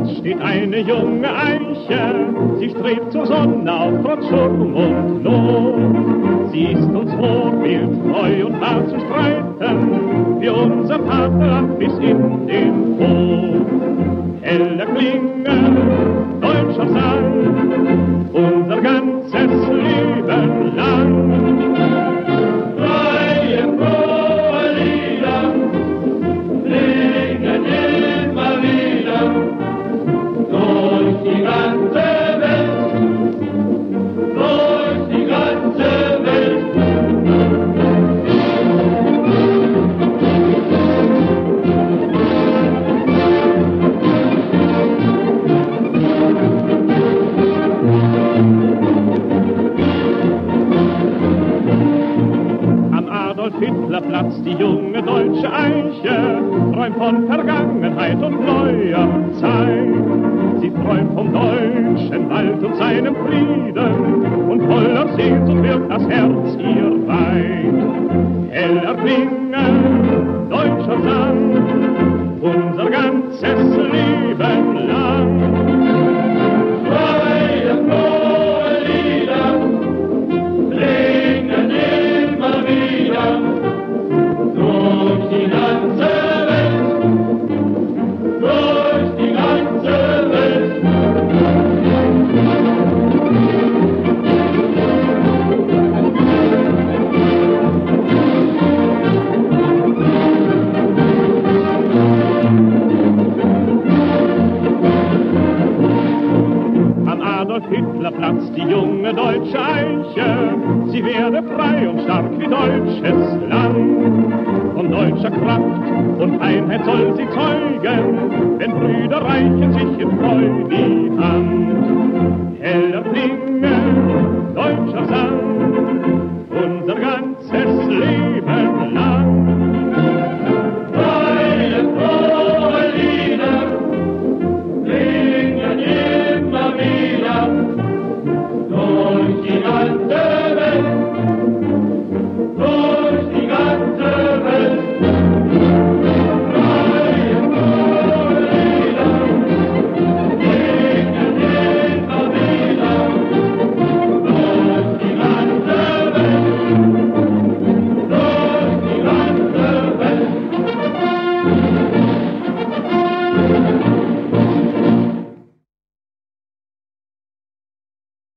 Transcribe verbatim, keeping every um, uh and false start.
Platz steht eine junge Eiche, sie strebt zur Sonne auf trotz Sturm und Not. Sie ist uns Vorbild, treu und wahr zu streiten, für unser Vaterland bis in den Tod. Heller klingen, deutscher Sang, unser ganzes Leben lang. Freie, frohe Lieder klingen immer wieder durch die ganze Welt, durch die ganze Welt. Hitlerplatz, die junge deutsche Eiche, träumt von Vergangenheit und neuer Zeit. Sie träumt vom deutschen Wald und seinem Frieden, und voller Sehnsucht wird das Herz ihr weit. Heller klingen, deutscher Sang, unser ganzes Leben lang. Freie, frohe Lieder klingen immer wieder durch die ganze Welt, durch die ganze Welt. Am Adolf-Hitler-Platz die junge deutsche Eiche, sie werde frei und stark wie deutsches Land. Von deutscher Kraft und Einheit soll sie zeugen, wenn Brüder reichen